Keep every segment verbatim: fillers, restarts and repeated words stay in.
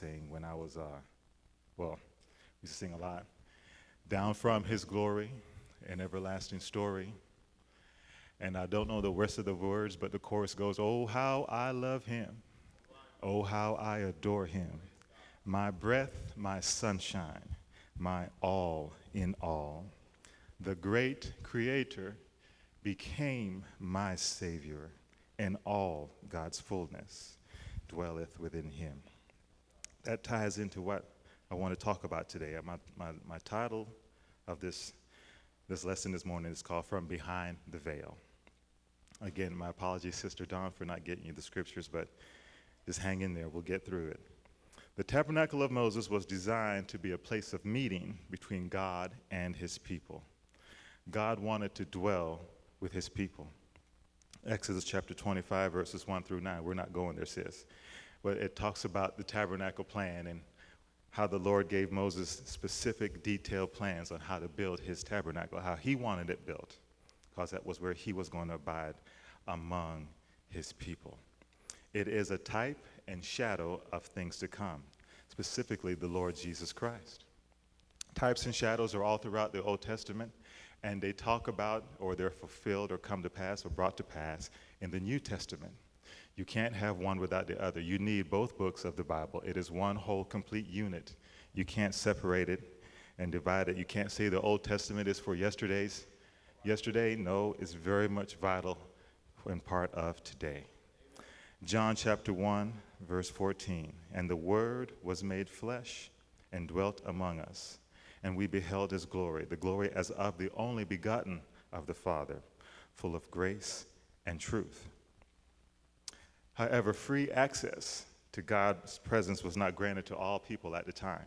sing when I was, uh, well, we used to sing a lot. Down from his glory, an everlasting story. And I don't know the rest of the words, but the chorus goes, oh, how I love him. Oh, how I adore him. My breath, my sunshine, my all in all. The great creator became my savior, and all God's fullness dwelleth within him. That ties into what I want to talk about today. My, my, my title of this, this lesson this morning is called From Behind the Veil. Again, my apologies, Sister Dawn, for not getting you the scriptures, but just hang in there. We'll get through it. The tabernacle of Moses was designed to be a place of meeting between God and his people. God wanted to dwell with his people. Exodus chapter twenty-five, verses one through nine. We're not going there, sis. But it talks about the tabernacle plan and how the Lord gave Moses specific detailed plans on how to build his tabernacle, how he wanted it built, because that was where he was going to abide among his people. It is a type and shadow of things to come, specifically the Lord Jesus Christ. Types and shadows are all throughout the Old Testament, and they talk about, or they're fulfilled or come to pass or brought to pass in the New Testament. You can't have one without the other. You need both books of the Bible. It is one whole complete unit. You can't separate it and divide it. You can't say the Old Testament is for yesterday's yesterday. No, it's very much vital and part of today. John chapter one, verse fourteen, and the Word was made flesh and dwelt among us, and we beheld his glory, the glory as of the only begotten of the Father, full of grace and truth. However, free access to God's presence was not granted to all people at the time.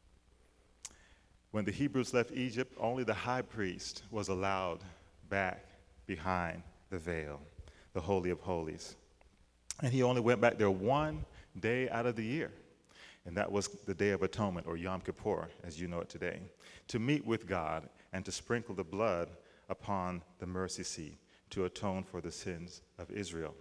When the Hebrews left Egypt, only the high priest was allowed back behind the veil, the Holy of Holies. And he only went back there one day out of the year. And that was the Day of Atonement, or Yom Kippur, as you know it today, to meet with God and to sprinkle the blood upon the mercy seat to atone for the sins of Israel.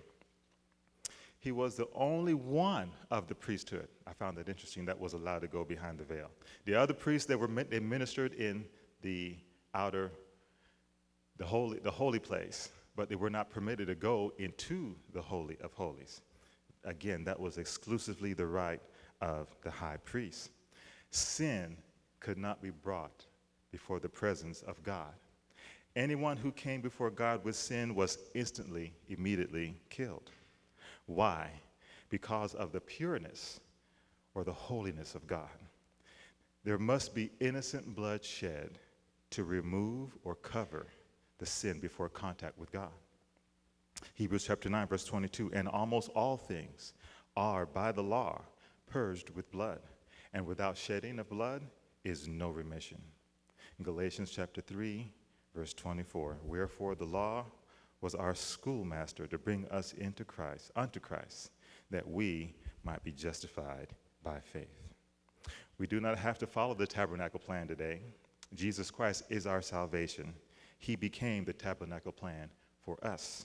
He was the only one of the priesthood, I found that interesting, that was allowed to go behind the veil. The other priests, they were they ministered in the outer, the holy, the holy place, but they were not permitted to go into the Holy of Holies. Again, that was exclusively the right of the high priest. Sin could not be brought before the presence of God. Anyone who came before God with sin was instantly, immediately killed. Why? Because of the pureness or the holiness of God. There must be innocent blood shed to remove or cover the sin before contact with God. Hebrews chapter nine, verse twenty-two, and almost all things are by the law purged with blood, and without shedding of blood is no remission. In Galatians chapter three, verse twenty-four, wherefore the law was our schoolmaster to bring us into Christ, unto Christ, that we might be justified by faith. We do not have to follow the tabernacle plan today. Jesus Christ is our salvation. He became the tabernacle plan for us.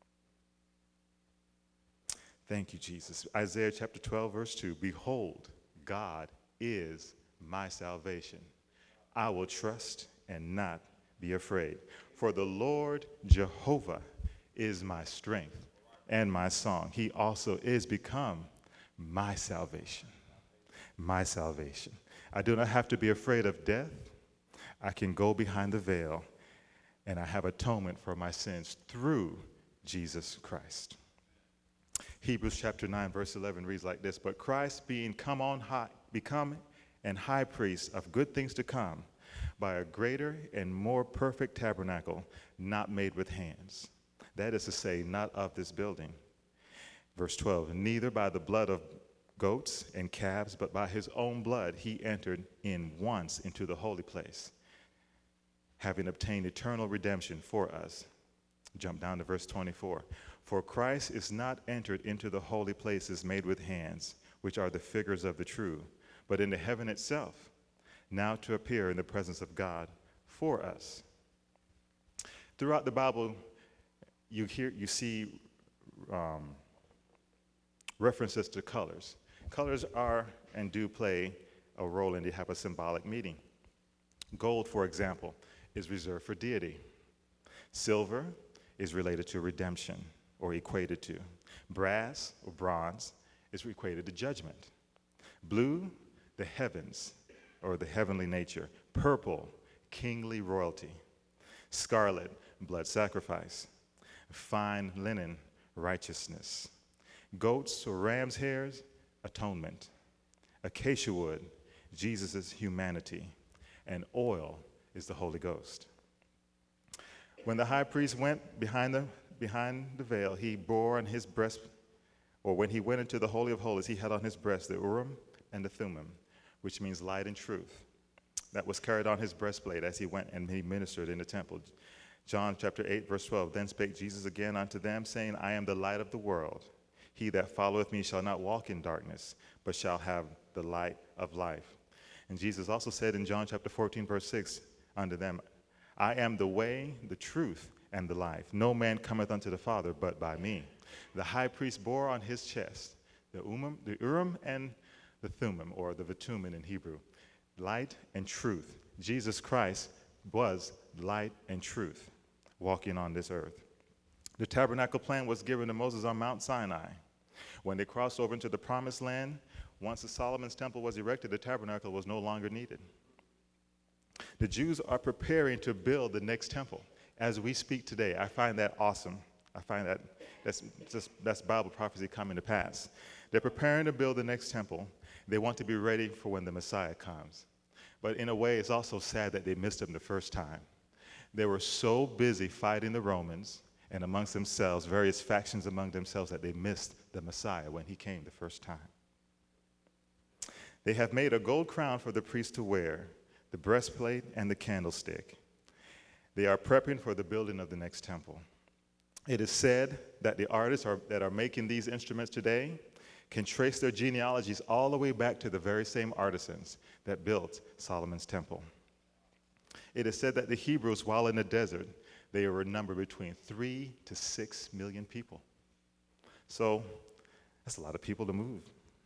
Thank you, Jesus. Isaiah chapter twelve, verse two, behold, God is my salvation. I will trust and not be afraid. For the Lord Jehovah is my strength and my song. He also is become my salvation. My salvation. I do not have to be afraid of death. I can go behind the veil, and I have atonement for my sins through Jesus Christ. Hebrews chapter nine, verse eleven reads like this, but Christ being come on high, become an high priest of good things to come, by a greater and more perfect tabernacle, not made with hands. That is to say, not of this building. Verse twelve, neither by the blood of goats and calves, but by his own blood he entered in once into the holy place, having obtained eternal redemption for us. Jump down to verse twenty-four. For Christ is not entered into the holy places made with hands, which are the figures of the true, but into heaven itself, now to appear in the presence of God for us. Throughout the Bible, you hear, you see um, references to colors. Colors are and do play a role and they have a symbolic meaning. Gold, for example, is reserved for deity. Silver is related to redemption or equated to. Brass or bronze is equated to judgment. Blue, the heavens or the heavenly nature. Purple, kingly royalty. Scarlet, blood sacrifice. Fine linen, righteousness. Goats or ram's hairs, atonement. Acacia wood, Jesus' humanity. And oil is the Holy Ghost. When the high priest went behind the, behind the veil, he bore on his breast, or when he went into the Holy of Holies, he had on his breast the Urim and the Thummim, which means light and truth. That was carried on his breastplate as he went and he ministered in the temple. John chapter eight, verse twelve, then spake Jesus again unto them, saying, I am the light of the world. He that followeth me shall not walk in darkness, but shall have the light of life. And Jesus also said in John chapter fourteen, verse six, unto them, I am the way, the truth, and the life. No man cometh unto the Father but by me. The high priest bore on his chest the Urim, the Urim and the Thummim, or the Vitumen in Hebrew, light and truth. Jesus Christ was light and truth, walking on this earth. The tabernacle plan was given to Moses on Mount Sinai. When they crossed over into the promised land, once the Solomon's temple was erected, the tabernacle was no longer needed. The Jews are preparing to build the next temple. As we speak today, I find that awesome. I find that that's just that's Bible prophecy coming to pass. They're preparing to build the next temple. They want to be ready for when the Messiah comes. But in a way, it's also sad that they missed him the first time. They were so busy fighting the Romans and amongst themselves, various factions among themselves, that they missed the Messiah when he came the first time. They have made a gold crown for the priest to wear, the breastplate and the candlestick. They are prepping for the building of the next temple. It is said that the artists are, that are making these instruments today can trace their genealogies all the way back to the very same artisans that built Solomon's temple. It is said that the Hebrews, while in the desert, they were numbered between three to six million people. So that's a lot of people to move.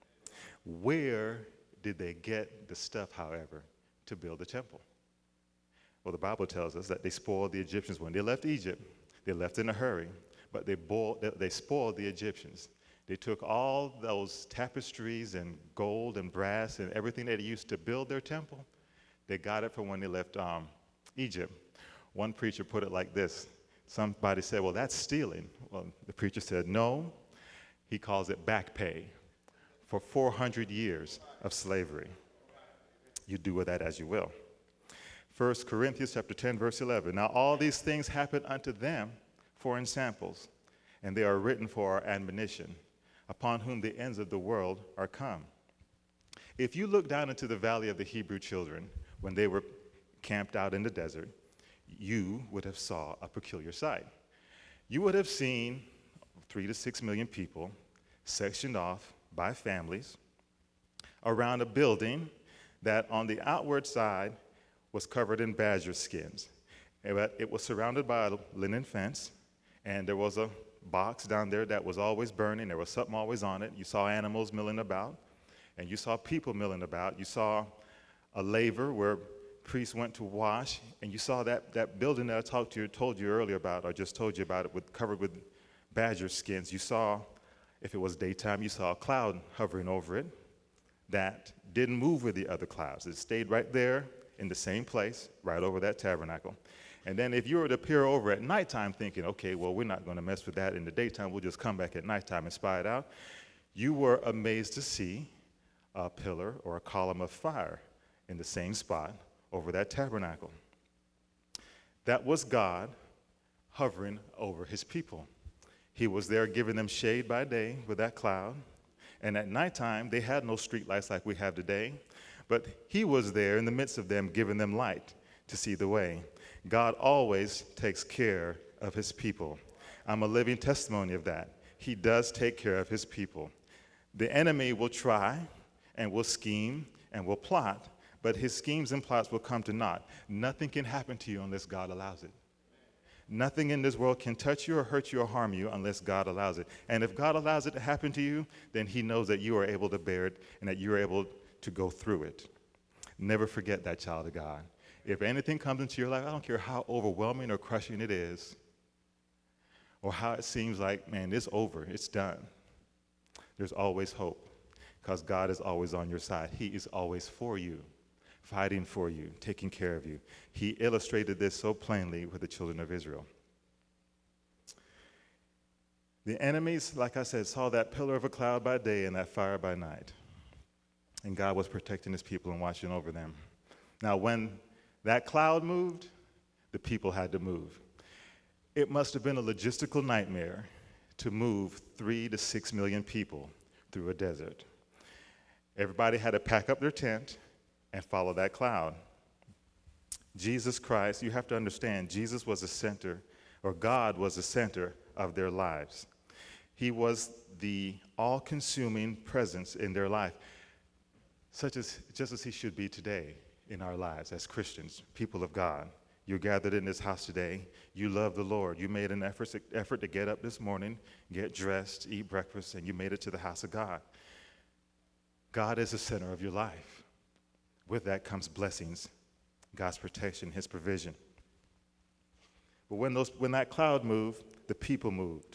Where did they get the stuff, however, to build the temple? Well, the Bible tells us that they spoiled the Egyptians when they left Egypt. They left in a hurry, but they, boiled, they spoiled the Egyptians. They took all those tapestries and gold and brass and everything that they used to build their temple. They got it from when they left um, Egypt. One preacher put it like this. Somebody said, well, that's stealing. Well, the preacher said, no. He calls it back pay for four hundred years of slavery. You do with that as you will. First Corinthians chapter ten, verse eleven. Now all these things happen unto them for ensamples, and they are written for our admonition, upon whom the ends of the world are come. If you look down into the valley of the Hebrew children when they were camped out in the desert, you would have saw a peculiar sight. You would have seen three to six million people sectioned off by families around a building that on the outward side was covered in badger skins. It was surrounded by a linen fence, and there was a box down there that was always burning. There was something always on it. You saw animals milling about, and you saw people milling about. You saw a laver where priests went to wash, and you saw that, that building that I talked to you, told you earlier about, or just told you about it, with, covered with badger skins. You saw, if it was daytime, you saw a cloud hovering over it that didn't move with the other clouds. It stayed right there in the same place, right over that tabernacle. And then if you were to peer over at nighttime thinking, okay, well, we're not going to mess with that in the daytime, we'll just come back at nighttime and spy it out, you were amazed to see a pillar or a column of fire in the same spot over that tabernacle. That was God hovering over his people. He was there giving them shade by day with that cloud, and at nighttime they had no street lights like we have today, but he was there in the midst of them giving them light to see the way. God always takes care of his people. I'm a living testimony of that. He does take care of his people. The enemy will try and will scheme and will plot, but his schemes and plots will come to naught. Nothing can happen to you unless God allows it. Nothing in this world can touch you or hurt you or harm you unless God allows it. And if God allows it to happen to you, then he knows that you are able to bear it and that you're able to go through it. Never forget that, child of God. If anything comes into your life, I don't care how overwhelming or crushing it is, or how it seems like, man, it's over, it's done. There's always hope, because God is always on your side. He is always for you, fighting for you, taking care of you. He illustrated this so plainly with the children of Israel. The enemies, like I said, saw that pillar of a cloud by day and that fire by night. And God was protecting his people and watching over them. Now, when that cloud moved, the people had to move. It must have been a logistical nightmare to move three to six million people through a desert. Everybody had to pack up their tent and follow that cloud. Jesus Christ, you have to understand, Jesus was the center, or God was the center of their lives. He was the all-consuming presence in their life, such as just as he should be today in our lives as Christians, people of God. You're gathered in this house today. You love the Lord. You made an effort, effort to get up this morning, get dressed, eat breakfast, and you made it to the house of God. God is the center of your life. With that comes blessings, God's protection, his provision. But when, those, when that cloud moved, the people moved.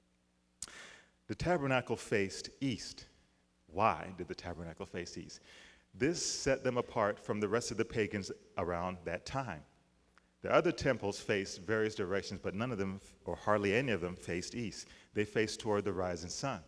The tabernacle faced east. Why did the tabernacle face east? This set them apart from the rest of the pagans around that time. The other temples faced various directions, but none of them, or hardly any of them, faced east. They faced toward the rising sun.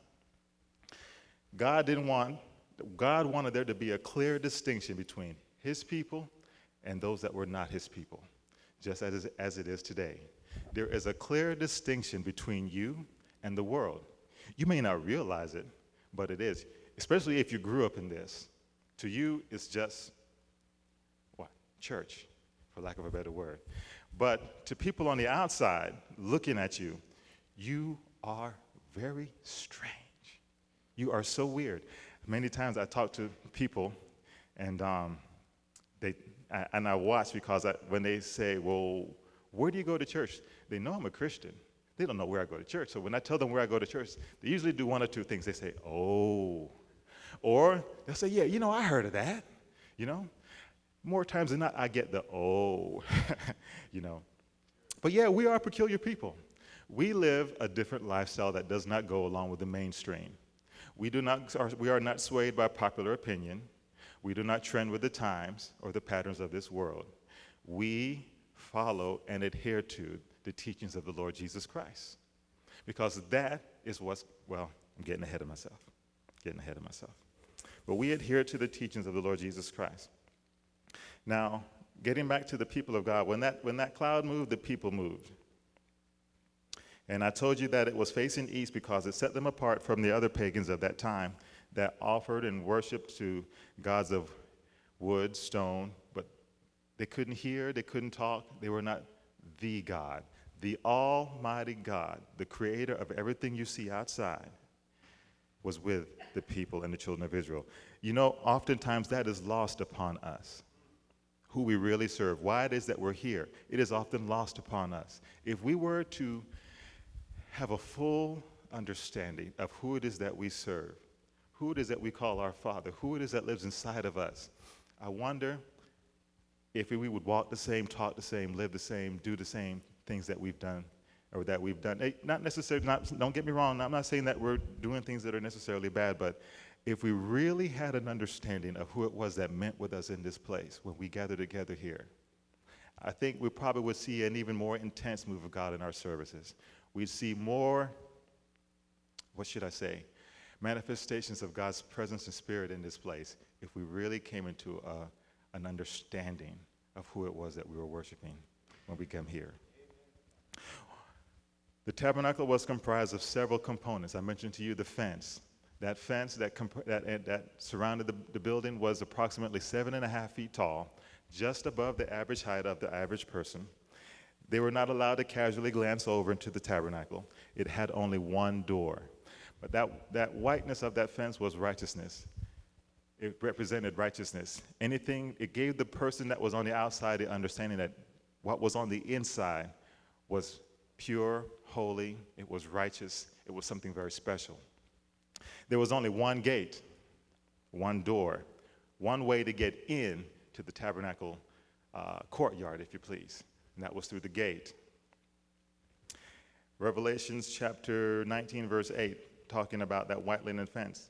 God didn't want, God wanted there to be a clear distinction between his people and those that were not his people, just as, as it is today. There is a clear distinction between you and the world. You may not realize it, but it is, especially if you grew up in this. To you, it's just, what? Church, for lack of a better word. But to people on the outside looking at you, you are very strange. You are so weird. Many times I talk to people, and um, they I, and I watch because I, when they say, well, where do you go to church? They know I'm a Christian. They don't know where I go to church. So when I tell them where I go to church, they usually do one or two things. They say, oh. Or they'll say, yeah, you know, I heard of that. You know? More times than not, I get the, oh, you know. But yeah, we are peculiar people. We live a different lifestyle that does not go along with the mainstream. We, do not, we are not swayed by popular opinion. We do not trend with the times or the patterns of this world. We follow and adhere to the teachings of the Lord Jesus Christ. Because that is what's, well, I'm getting ahead of myself. Getting ahead of myself. But we adhere to the teachings of the Lord Jesus Christ. Now, getting back to the people of God, when that, when that cloud moved, the people moved. And I told you that it was facing east because it set them apart from the other pagans of that time that offered and worshiped to gods of wood, stone, but they couldn't hear, they couldn't talk, they were not the God. The Almighty God, the creator of everything you see outside, was with the people and the children of Israel. You know, oftentimes that is lost upon us, who we really serve, why it is that we're here. It is often lost upon us. If we were to have a full understanding of who it is that we serve, who it is that we call our Father, who it is that lives inside of us, I wonder if we would walk the same, talk the same, live the same, do the same things that we've done, or that we've done. Not necessarily, not, don't get me wrong, I'm not saying that we're doing things that are necessarily bad, but if we really had an understanding of who it was that meant with us in this place when we gather together here, I think we probably would see an even more intense move of God in our services. We'd see more, what should I say, manifestations of God's presence and spirit in this place if we really came into a, an understanding of who it was that we were worshiping when we came here. The tabernacle was comprised of several components. I mentioned to you the fence. That fence that, comp- that, that surrounded the, the building was approximately seven and a half feet tall, just above the average height of the average person. They were not allowed to casually glance over into the tabernacle. It had only one door. But that, that whiteness of that fence was righteousness. It represented righteousness. Anything, it gave the person that was on the outside the understanding that what was on the inside was pure, holy, it was righteous, it was something very special. There was only one gate, one door, one way to get in to the tabernacle uh, courtyard, if you please, and that was through the gate. Revelations chapter nineteen, verse eight, talking about that white linen fence,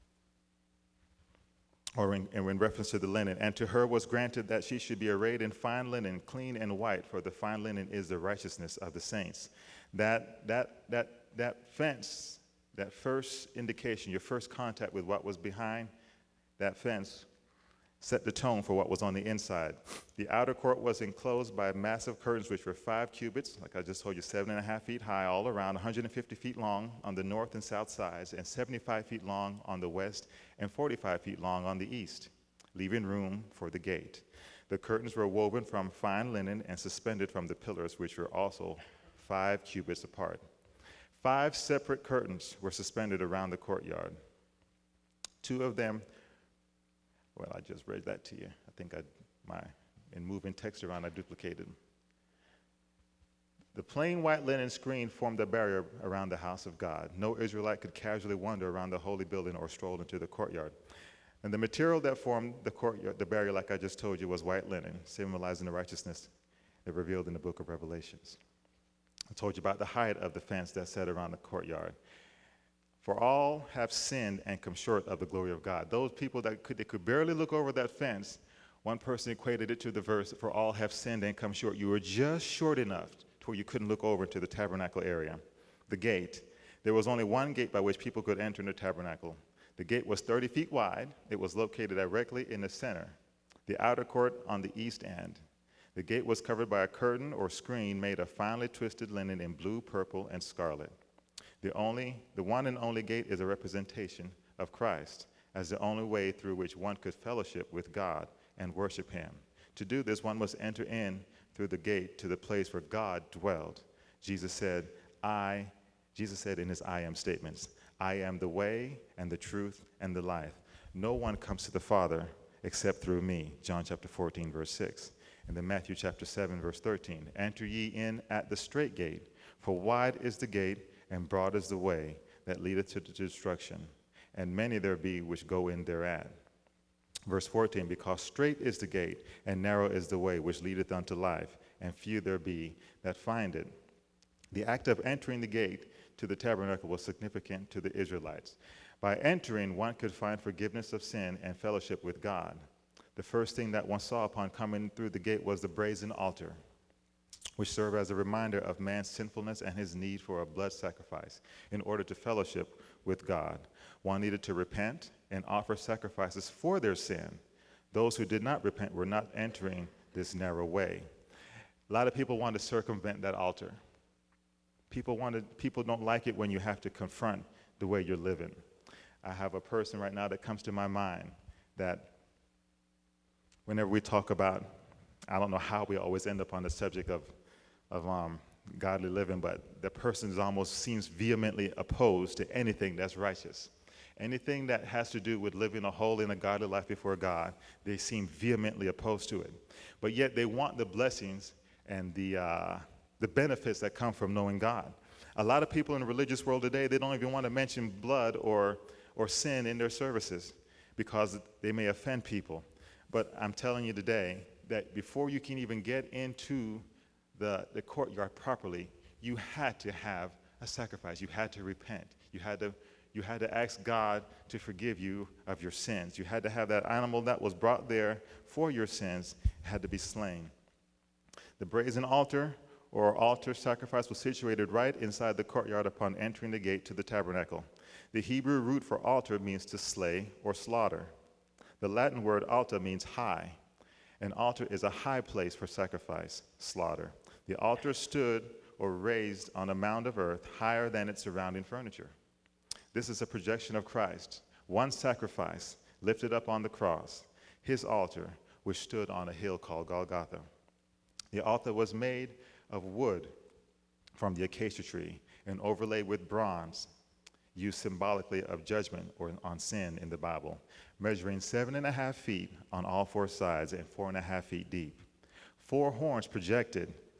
or in, in reference to the linen. And to her was granted that she should be arrayed in fine linen, clean and white, for the fine linen is the righteousness of the saints. That, that, that, that fence, that first indication, your first contact with what was behind that fence, set the tone for what was on the inside. The outer court was enclosed by massive curtains, which were five cubits, like I just told you, seven and a half feet high all around, one hundred fifty feet long on the north and south sides, and seventy-five feet long on the west, and forty-five feet long on the east, leaving room for the gate. The curtains were woven from fine linen and suspended from the pillars, which were also five cubits apart. Five separate curtains were suspended around the courtyard. Two of them, well, I just read that to you. I think I, my, in moving text around, I duplicated. The plain white linen screen formed a barrier around the house of God. No Israelite could casually wander around the holy building or stroll into the courtyard. And the material that formed the courtyard, the barrier, like I just told you, was white linen, symbolizing the righteousness that revealed in the book of Revelations. I told you about the height of the fence that sat around the courtyard. For all have sinned and come short of the glory of God. Those people that could, they could barely look over that fence, one person equated it to the verse, for all have sinned and come short. You were just short enough to where you couldn't look over to the tabernacle area. The gate, there was only one gate by which people could enter the tabernacle. The gate was thirty feet wide. It was located directly in the center, the outer court on the east end. The gate was covered by a curtain or screen made of finely twisted linen in blue, purple, and scarlet. The only, the one and only gate is a representation of Christ as the only way through which one could fellowship with God and worship him. To do this, one must enter in through the gate to the place where God dwelled. Jesus said, I, Jesus said in his I am statements, I am the way and the truth and the life. No one comes to the Father except through me. John chapter fourteen, verse six. And then Matthew chapter seven, verse thirteen. Enter ye in at the strait gate, for wide is the gate, and broad is the way that leadeth to destruction, and many there be which go in thereat. Verse fourteen, because strait is the gate, and narrow is the way which leadeth unto life, and few there be that find it. The act of entering the gate to the tabernacle was significant to the Israelites. By entering, one could find forgiveness of sin and fellowship with God. The first thing that one saw upon coming through the gate was the brazen altar, which served as a reminder of man's sinfulness and his need for a blood sacrifice in order to fellowship with God. One needed to repent and offer sacrifices for their sin. Those who did not repent were not entering this narrow way. A lot of people want to circumvent that altar. People, want to, people don't like it when you have to confront the way you're living. I have a person right now that comes to my mind that whenever we talk about, I don't know how we always end up on the subject of, of um, godly living, but the person almost seems vehemently opposed to anything that's righteous. Anything that has to do with living a holy and a godly life before God, they seem vehemently opposed to it. But yet they want the blessings and the, uh, the benefits that come from knowing God. A lot of people in the religious world today, they don't even want to mention blood or, or sin in their services because they may offend people. But I'm telling you today that before you can even get into the, the courtyard properly, you had to have a sacrifice. You had to repent. You had to, you had to ask God to forgive you of your sins. You had to have that animal that was brought there for your sins had to be slain. The brazen altar or altar sacrifice was situated right inside the courtyard upon entering the gate to the tabernacle. The Hebrew root for altar means to slay or slaughter. The Latin word alta means high. An altar is a high place for sacrifice, slaughter. The altar stood or raised on a mound of earth higher than its surrounding furniture. This is a projection of Christ, one sacrifice lifted up on the cross, his altar, which stood on a hill called Golgotha. The altar was made of wood from the acacia tree and overlaid with bronze, used symbolically of judgment or on sin in the Bible, measuring seven and a half feet on all four sides and four and a half feet deep. Four horns projected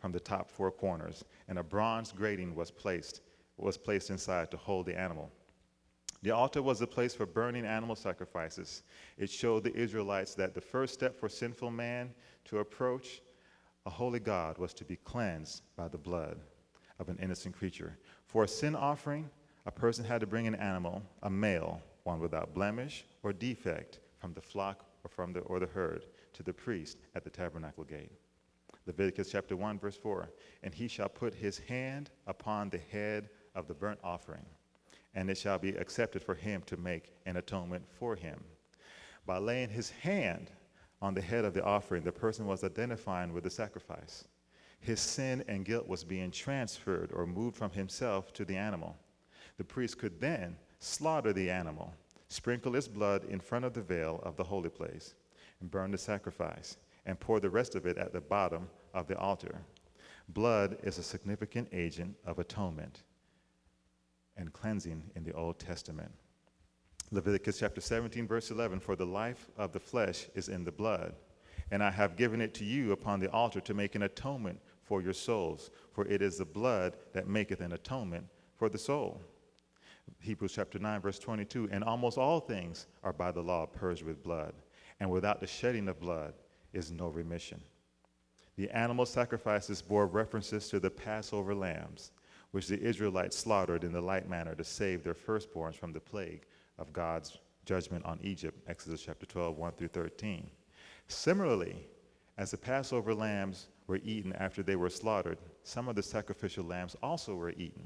from the top four corners, and a bronze grating was placed, was placed inside to hold the animal. The altar was a place for burning animal sacrifices. It showed the Israelites that the first step for sinful man to approach a holy God was to be cleansed by the blood of an innocent creature. For a sin offering, a person had to bring an animal, a male, one without blemish or defect, from the flock or from the or the herd, to the priest at the tabernacle gate. Leviticus chapter one, verse four, and he shall put his hand upon the head of the burnt offering, and it shall be accepted for him to make an atonement for him. By laying his hand on the head of the offering, the person was identifying with the sacrifice. His sin and guilt was being transferred or moved from himself to the animal. The priest could then slaughter the animal, sprinkle its blood in front of the veil of the holy place, and burn the sacrifice, and pour the rest of it at the bottom of the altar. Blood is a significant agent of atonement and cleansing in the Old Testament. Leviticus chapter seventeen, verse eleven, for the life of the flesh is in the blood, and I have given it to you upon the altar to make an atonement for your souls, for it is the blood that maketh an atonement for the soul. Hebrews chapter nine, verse twenty-two, and almost all things are by the law purged with blood, and without the shedding of blood is no remission. The animal sacrifices bore references to the Passover lambs, which the Israelites slaughtered in the like manner to save their firstborns from the plague of God's judgment on Egypt, Exodus chapter twelve, one through thirteen. Similarly, as the Passover lambs were eaten after they were slaughtered, some of the sacrificial lambs also were eaten.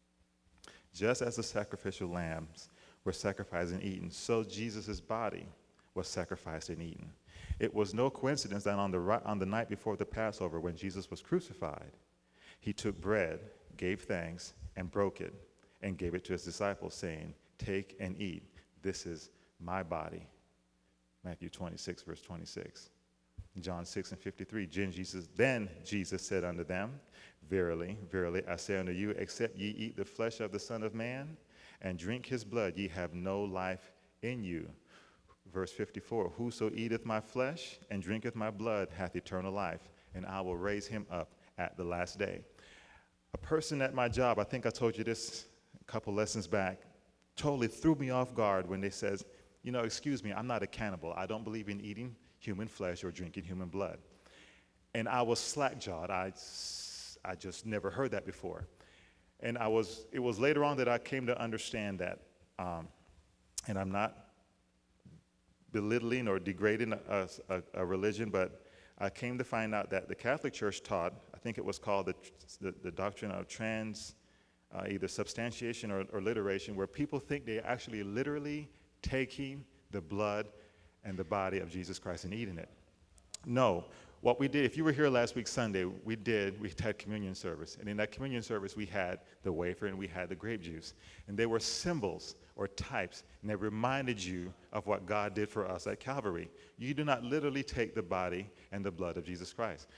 Just as the sacrificial lambs were sacrificed and eaten, so Jesus' body was sacrificed and eaten. It was no coincidence that on the, on the night before the Passover, when Jesus was crucified, he took bread, gave thanks, and broke it, and gave it to his disciples, saying, take and eat. This is my body. Matthew twenty-six, verse twenty-six. John six and fifty-three, Jesus, then Jesus said unto them, verily, verily, I say unto you, except ye eat the flesh of the Son of Man and drink his blood, ye have no life in you. Verse fifty-four, whoso eateth my flesh and drinketh my blood hath eternal life, and I will raise him up at the last day. A person at my job, I think I told you this a couple lessons back, totally threw me off guard when they says, you know, excuse me, I'm not a cannibal. I don't believe in eating human flesh or drinking human blood. And I was slack-jawed. I, I just never heard that before. And I was, it was later on that I came to understand that. Um, and I'm not belittling or degrading a, a, a religion, but I came to find out that the Catholic Church taught, I think it was called the, the, the doctrine of trans, uh, either substantiation or, or literation, where people think they're actually literally taking the blood and the body of Jesus Christ and eating it. No. What we did, if you were here last week Sunday, we did, we had communion service. And in that communion service, we had the wafer and we had the grape juice. And they were symbols or types, and they reminded you of what God did for us at Calvary. You do not literally take the body and the blood of Jesus Christ.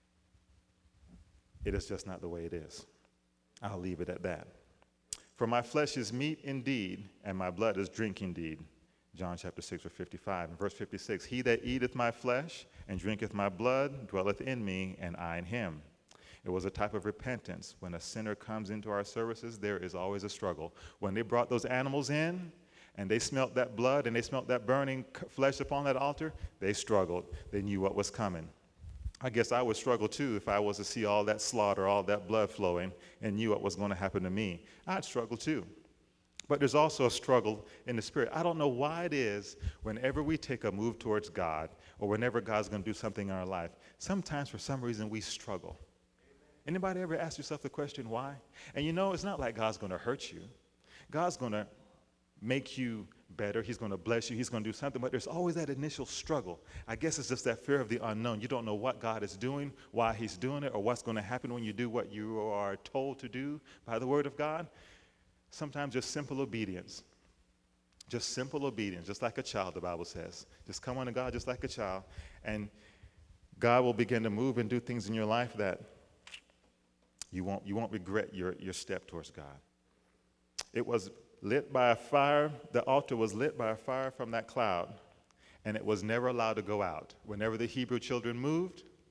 It is just not the way it is. I'll leave it at that. For my flesh is meat indeed, and my blood is drink indeed. John chapter six, verse fifty-five. And verse fifty-six, he that eateth my flesh and drinketh my blood dwelleth in me, and I in him. It was a type of repentance. When a sinner comes into our services, there is always a struggle. When they brought those animals in, and they smelt that blood, and they smelt that burning flesh upon that altar, they struggled. They knew what was coming. I guess I would struggle too if I was to see all that slaughter, all that blood flowing, and knew what was going to happen to me. I'd struggle too. But there's also a struggle in the spirit. I don't know why it is whenever we take a move towards God, or whenever God's going to do something in our life, sometimes for some reason we struggle. Anybody ever ask yourself the question, why? And you know, it's not like God's going to hurt you. God's going to make you better. He's going to bless you. He's going to do something. But there's always that initial struggle. I guess it's just that fear of the unknown. You don't know what God is doing, why he's doing it, or what's going to happen when you do what you are told to do by the word of God. Sometimes just simple obedience. Just simple obedience, just like a child, the Bible says. Just come unto God just like a child, and God will begin to move and do things in your life that you won't, you won't regret your, your step towards God. It was lit by a fire. The altar was lit by a fire from that cloud, and it was never allowed to go out. Whenever the Hebrew children moved,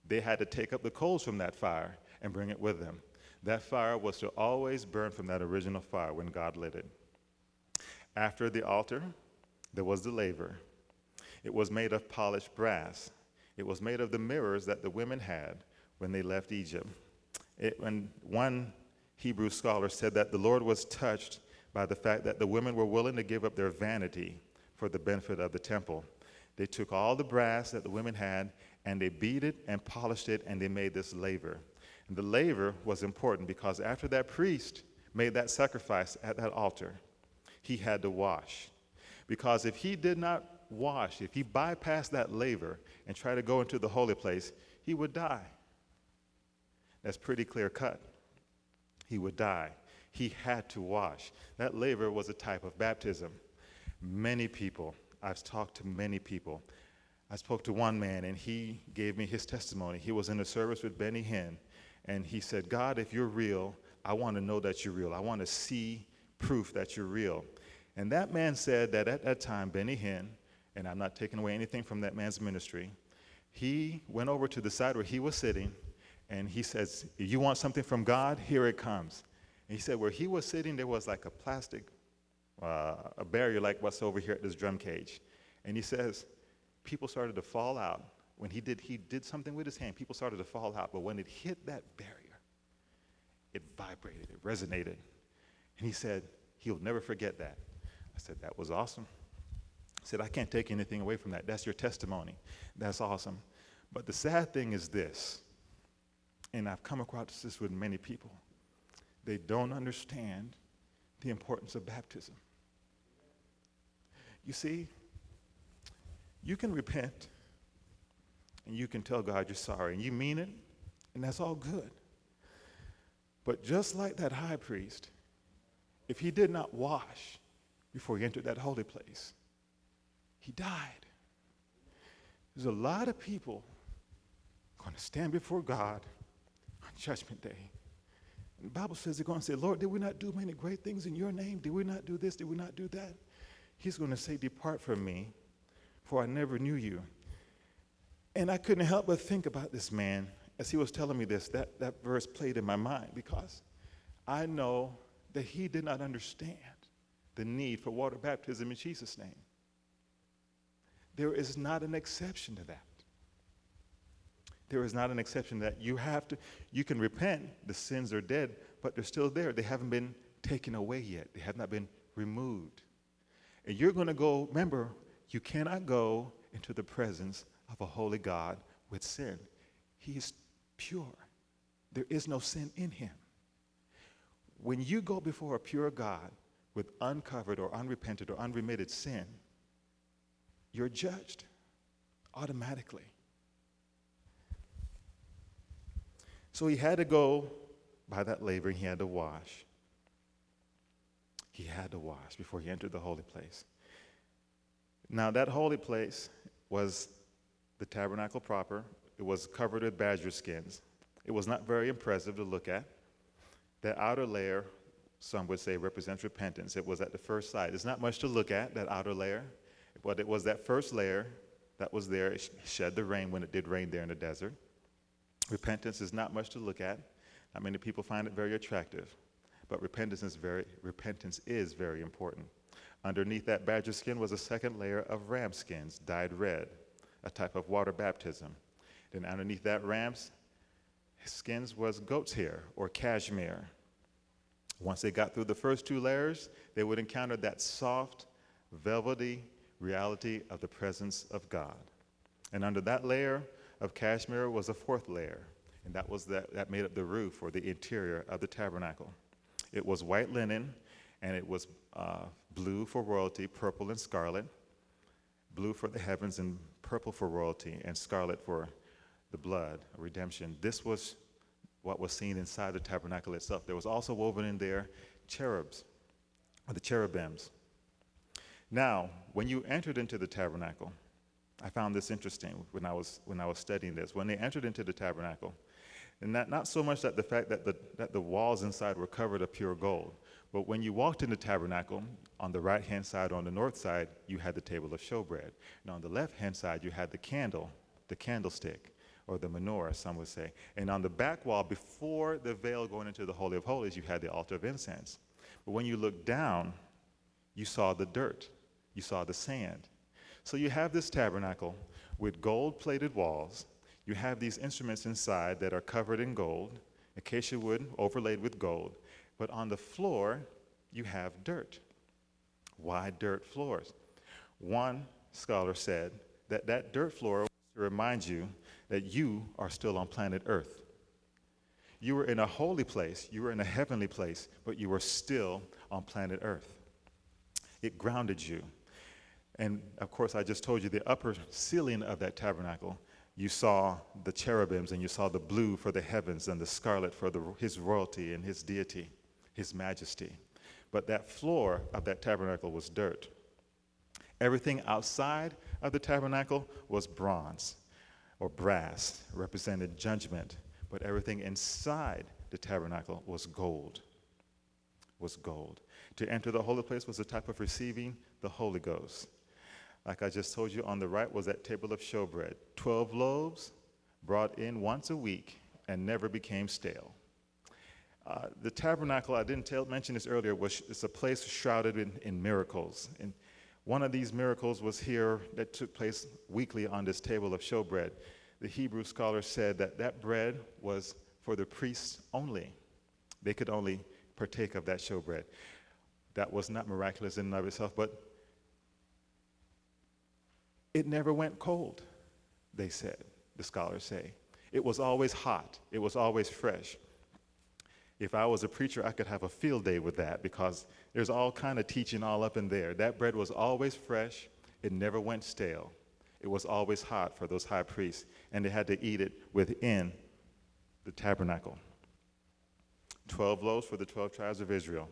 they had to take up the coals from that fire and bring it with them. That fire was to always burn from that original fire when God lit it. After the altar, there was the laver. It was made of polished brass. It was made of the mirrors that the women had when they left Egypt. It, when one Hebrew scholar said that the Lord was touched by the fact that the women were willing to give up their vanity for the benefit of the temple. They took all the brass that the women had, and they beat it and polished it, and they made this laver. And the laver was important because after that priest made that sacrifice at that altar, he had to wash. Because if he did not wash, if he bypassed that laver and tried to go into the holy place, he would die. That's pretty clear cut. He would die. He had to wash. That laver was a type of baptism. Many people, I've talked to many people. I spoke to one man, and he gave me his testimony. He was in a service with Benny Hinn, and he said, God, if you're real, I want to know that you're real. I want to see proof that you're real. And that man said that at that time, Benny Hinn, and I'm not taking away anything from that man's ministry, he went over to the side where he was sitting, and he says, if you want something from God, here it comes. And he said where he was sitting, there was like a plastic, uh, a barrier like what's over here at this drum cage. And he says, people started to fall out. When he did, he did something with his hand, people started to fall out. But when it hit that barrier, it vibrated, it resonated. And he said, he'll never forget that. I said, that was awesome. I said, I can't take anything away from that. That's your testimony. That's awesome. But the sad thing is this, and I've come across this with many people. They don't understand the importance of baptism. You see, you can repent and you can tell God you're sorry and you mean it, and that's all good. But just like that high priest, if he did not wash before he entered that holy place, he died. There's a lot of people going to stand before God on Judgment Day. And the Bible says they're going to say, Lord, did we not do many great things in your name? Did we not do this? Did we not do that? He's going to say, depart from me, for I never knew you. And I couldn't help but think about this man. As he was telling me this, that, that verse played in my mind because I know that he did not understand the need for water baptism in Jesus' name. There is not an exception to that. There is not an exception that you have to, you can repent, the sins are dead, but they're still there. They haven't been taken away yet. They have not been removed. And you're going to go, remember, you cannot go into the presence of a holy God with sin. He is pure. There is no sin in him. When you go before a pure God with uncovered or unrepented or unremitted sin, you're judged automatically. So he had to go by that laver, he had to wash. He had to wash before he entered the holy place. Now that holy place was the tabernacle proper. It was covered with badger skins. It was not very impressive to look at. That outer layer, some would say, represents repentance. It was at the first sight. It's not much to look at, that outer layer, but it was that first layer that was there. It shed the rain when it did rain there in the desert. Repentance is not much to look at. Not many people find it very attractive, but repentance is very, repentance is very important. Underneath that badger skin was a second layer of ram skins, dyed red, a type of water baptism. Then underneath that ram's skins was goat's hair or cashmere. Once they got through the first two layers, they would encounter that soft, velvety reality of the presence of God. And under that layer of cashmere was a fourth layer, and that was that, that made up the roof or the interior of the tabernacle. It was white linen, and it was uh, blue for royalty, purple and scarlet, blue for the heavens and purple for royalty, and scarlet for the blood, redemption. This was what was seen inside the tabernacle itself. There was also woven in there cherubs, or the cherubims. Now, when you entered into the tabernacle, I found this interesting when I was when I was studying this. When they entered into the tabernacle, and not, not so much that the fact that the, that the walls inside were covered of pure gold, but when you walked in the tabernacle, on the right-hand side, on the north side, you had the table of showbread. And on the left-hand side, you had the candle, the candlestick, or the menorah, some would say. And on the back wall, before the veil going into the Holy of Holies, you had the altar of incense. But when you looked down, you saw the dirt. You saw the sand. So you have this tabernacle with gold-plated walls. You have these instruments inside that are covered in gold, acacia wood overlaid with gold. But on the floor, you have dirt. Why dirt floors? One scholar said that that dirt floor was to remind you that you are still on planet Earth. You were in a holy place, you were in a heavenly place, but you were still on planet Earth. It grounded you. And of course, I just told you the upper ceiling of that tabernacle, you saw the cherubims and you saw the blue for the heavens and the scarlet for the, his royalty and his deity, his majesty. But that floor of that tabernacle was dirt. Everything outside of the tabernacle was bronze or brass, represented judgment. But everything inside the tabernacle was gold, was gold. To enter the holy place was a type of receiving the Holy Ghost. Like I just told you, on the right was that table of showbread, twelve loaves brought in once a week and never became stale. Uh, the tabernacle, I didn't tell, mention this earlier, was it's a place shrouded in, in miracles. And one of these miracles was here that took place weekly on this table of showbread. The Hebrew scholar said that that bread was for the priests only. They could only partake of that showbread. That was not miraculous in and of itself, but it never went cold, they said, the scholars say. It was always hot. It was always fresh. If I was a preacher, I could have a field day with that because there's all kind of teaching all up in there. That bread was always fresh. It never went stale. It was always hot for those high priests, and they had to eat it within the tabernacle. Twelve loaves for the twelve tribes of Israel.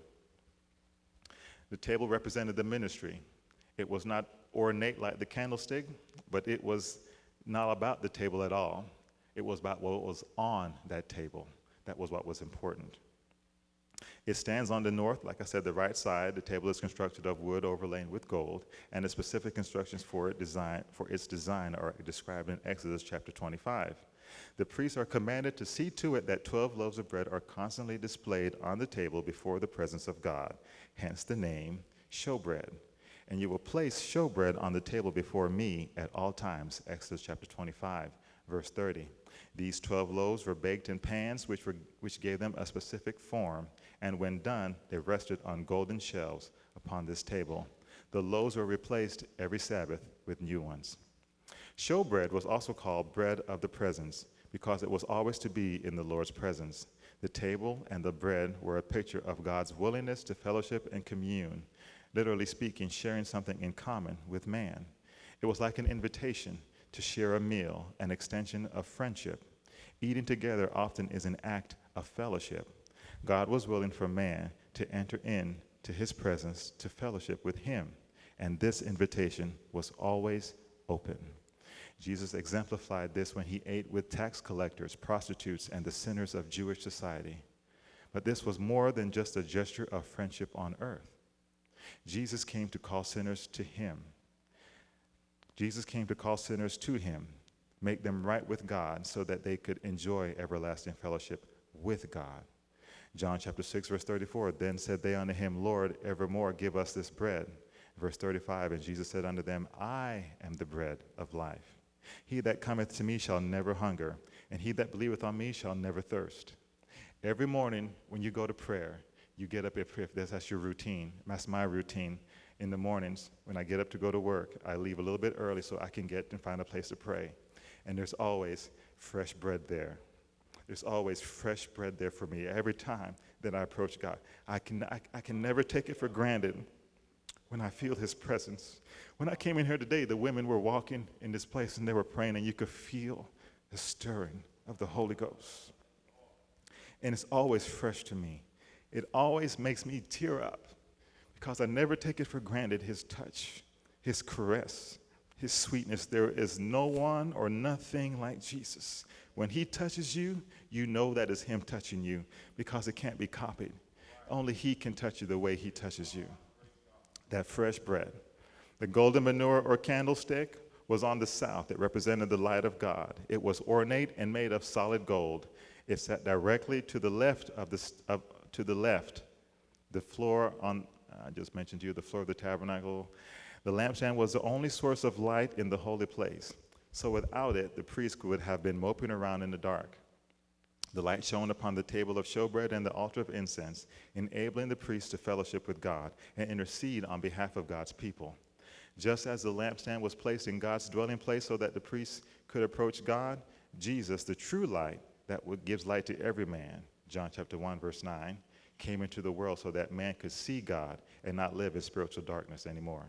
The table represented the ministry. It was not ornate like the candlestick, but it was not about the table at all. It was about what was on that table. That was what was important. It stands on the north, like I said, the right side. The table is constructed of wood overlain with gold, and the specific instructions for, it design, for its design are described in Exodus chapter twenty-five. The priests are commanded to see to it that twelve loaves of bread are constantly displayed on the table before the presence of God, hence the name showbread. And you will place showbread on the table before me at all times, Exodus chapter twenty-five, verse thirty. These twelve loaves were baked in pans which, were, which gave them a specific form, and when done, they rested on golden shelves upon this table. The loaves were replaced every Sabbath with new ones. Showbread was also called bread of the presence because it was always to be in the Lord's presence. The table and the bread were a picture of God's willingness to fellowship and commune, literally speaking, sharing something in common with man. It was like an invitation to share a meal, an extension of friendship. Eating together often is an act of fellowship. God was willing for man to enter into his presence to fellowship with him, and this invitation was always open. Jesus exemplified this when he ate with tax collectors, prostitutes, and the sinners of Jewish society. But this was more than just a gesture of friendship on earth. Jesus came to call sinners to him. Jesus came to call sinners to him, make them right with God so that they could enjoy everlasting fellowship with God. John chapter six, verse thirty-four, then said they unto him, Lord, evermore give us this bread. Verse thirty-five, and Jesus said unto them, I am the bread of life. He that cometh to me shall never hunger, and he that believeth on me shall never thirst. Every morning when you go to prayer, you get up, if, if that's your routine. That's my routine. In the mornings, when I get up to go to work, I leave a little bit early so I can get and find a place to pray. And there's always fresh bread there. There's always fresh bread there for me every time that I approach God. I can, I, I can never take it for granted when I feel his presence. When I came in here today, the women were walking in this place and they were praying, and you could feel the stirring of the Holy Ghost. And it's always fresh to me. It always makes me tear up because I never take it for granted, his touch, his caress, his sweetness. There is no one or nothing like Jesus. When he touches you, you know that is him touching you because it can't be copied. Only he can touch you the way he touches you. That fresh bread. The golden menorah or candlestick was on the south. It represented the light of God. It was ornate and made of solid gold. It sat directly to the left of the of, to the left. The floor on I just mentioned to you the floor of the tabernacle. The lampstand was the only source of light in the holy place. So without it, the priest would have been moping around in the dark. The light shone upon the table of showbread and the altar of incense, enabling the priest to fellowship with God and intercede on behalf of God's people. Just as the lampstand was placed in God's dwelling place so that the priest could approach God, Jesus, the true light that gives light to every man, John chapter one, verse nine, came into the world so that man could see God and not live in spiritual darkness anymore.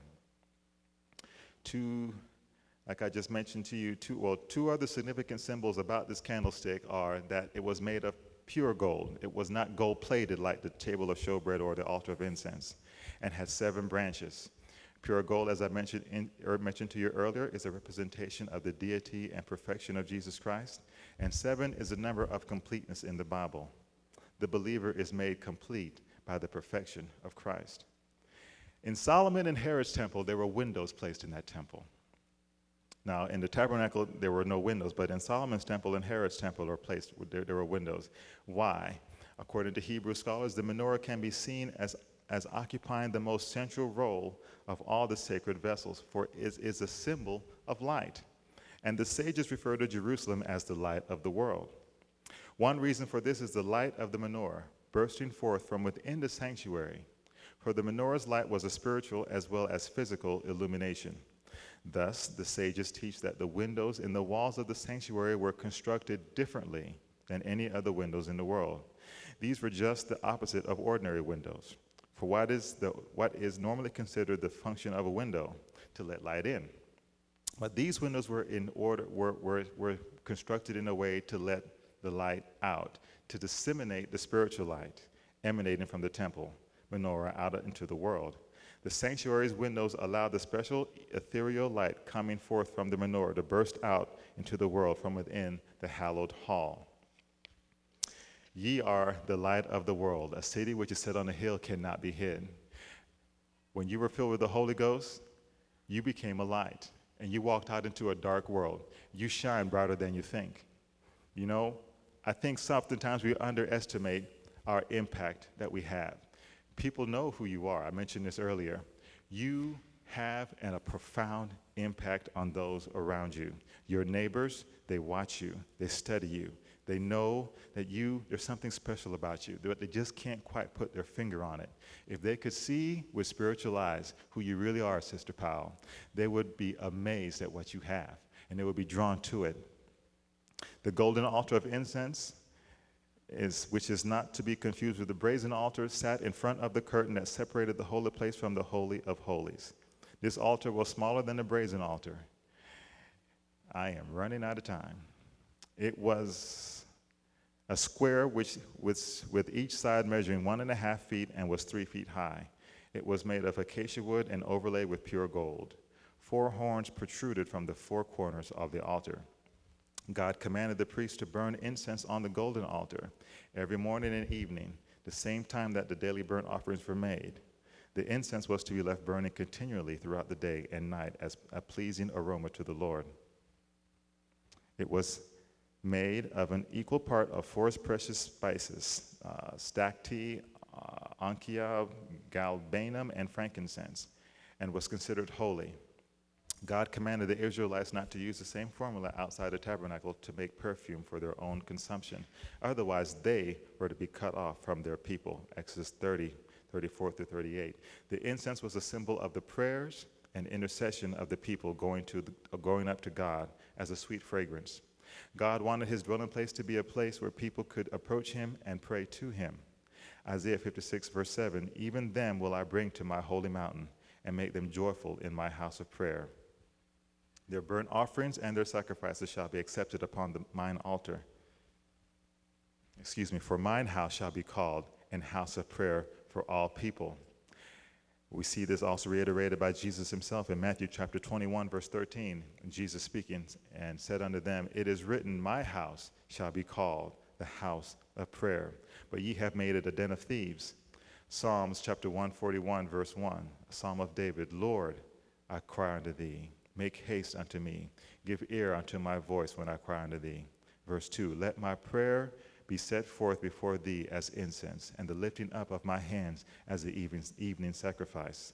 Two, like I just mentioned to you, two, well, two other significant symbols about this candlestick are that it was made of pure gold. It was not gold-plated like the table of showbread or the altar of incense, and had seven branches. Pure gold, as I mentioned, in, or mentioned to you earlier, is a representation of the deity and perfection of Jesus Christ, and seven is a number of completeness in the Bible. The believer is made complete by the perfection of Christ. In Solomon and Herod's temple, there were windows placed in that temple. Now, in the tabernacle, there were no windows, but in Solomon's temple and Herod's temple are placed, there, there were windows. Why? According to Hebrew scholars, the menorah can be seen as, as occupying the most central role of all the sacred vessels, for it is a symbol of light. And the sages refer to Jerusalem as the light of the world. One reason for this is the light of the menorah bursting forth from within the sanctuary. For the menorah's light was a spiritual as well as physical illumination. Thus, the sages teach that the windows in the walls of the sanctuary were constructed differently than any other windows in the world. These were just the opposite of ordinary windows. For what is, the, what is normally considered the function of a window? To let light in. But these windows were in order, were, were, were constructed in a way to let the light out, to disseminate the spiritual light emanating from the temple menorah out into the world. The sanctuary's windows allowed the special ethereal light coming forth from the menorah to burst out into the world from within the hallowed hall. Ye are the light of the world. A city which is set on a hill cannot be hid. When you were filled with the Holy Ghost, you became a light, and you walked out into a dark world. You shine brighter than you think. You know, I think sometimes we underestimate our impact that we have. People know who you are. I mentioned this earlier. You have an, a profound impact on those around you. Your neighbors, they watch you. They study you. They know that you, there's something special about you, but they just can't quite put their finger on it. If they could see with spiritual eyes who you really are, Sister Powell, they would be amazed at what you have, and they would be drawn to it. The golden altar of incense, is, which is not to be confused with the brazen altar, sat in front of the curtain that separated the holy place from the Holy of Holies. This altar was smaller than the brazen altar. I am running out of time. It was a square which was with each side measuring one and a half feet and was three feet high. It was made of acacia wood and overlaid with pure gold. Four horns protruded from the four corners of the altar. God commanded the priest to burn incense on the golden altar every morning and evening, the same time that the daily burnt offerings were made. The incense was to be left burning continually throughout the day and night as a pleasing aroma to the Lord. It was made of an equal part of four precious spices, uh, stacte, uh, onycha, galbanum, and frankincense, and was considered holy. God commanded the Israelites not to use the same formula outside the tabernacle to make perfume for their own consumption. Otherwise, they were to be cut off from their people. Exodus thirty, thirty-four through thirty-eight. The incense was a symbol of the prayers and intercession of the people going, to the, going up to God as a sweet fragrance. God wanted his dwelling place to be a place where people could approach him and pray to him. Isaiah fifty-six, verse seven, even them will I bring to my holy mountain and make them joyful in my house of prayer. Their burnt offerings and their sacrifices shall be accepted upon the, mine altar. Excuse me, for mine house shall be called an house of prayer for all people. We see this also reiterated by Jesus himself in Matthew chapter twenty-one, verse thirteen. Jesus speaking and said unto them, it is written, my house shall be called the house of prayer, but ye have made it a den of thieves. Psalms chapter one forty-one, verse one, a psalm of David, Lord, I cry unto thee, Make haste unto me. Give ear unto my voice when I cry unto thee. Verse two, let my prayer be set forth before thee as incense, and the lifting up of my hands as the evening, evening sacrifice.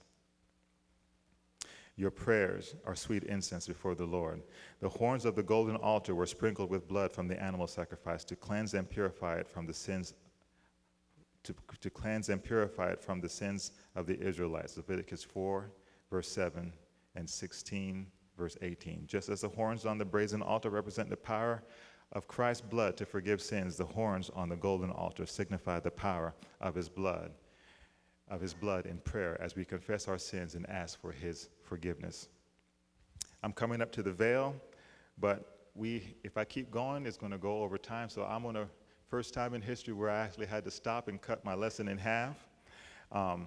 Your prayers are sweet incense before the Lord. The horns of the golden altar were sprinkled with blood from the animal sacrifice to cleanse and purify it from the sins to, to cleanse and purify it from the sins of the Israelites. Leviticus four, verse seven, and sixteen, verse eighteen. Just as the horns on the brazen altar represent the power of Christ's blood to forgive sins, the horns on the golden altar signify the power of his blood, of his blood in prayer as we confess our sins and ask for his forgiveness. I'm coming up to the veil, but we, if I keep going, it's going to go over time. So I'm going to, first time in history where I actually had to stop and cut my lesson in half. Um,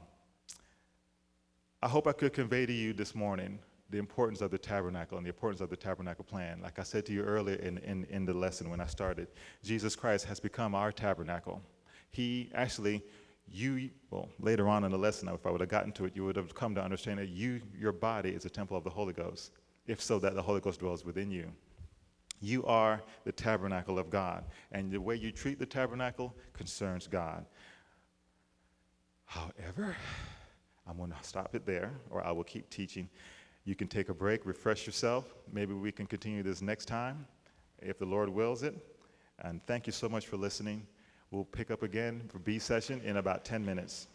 I hope I could convey to you this morning the importance of the tabernacle and the importance of the tabernacle plan. Like I said to you earlier in, in, in the lesson when I started, Jesus Christ has become our tabernacle. He actually, you, well, later on in the lesson, if I would have gotten to it, you would have come to understand that you, your body is a temple of the Holy Ghost, if so that the Holy Ghost dwells within you. You are the tabernacle of God, and the way you treat the tabernacle concerns God. However, I'm going to stop it there, or I will keep teaching. You can take a break, refresh yourself. Maybe we can continue this next time, if the Lord wills it. And thank you so much for listening. We'll pick up again for B session in about ten minutes.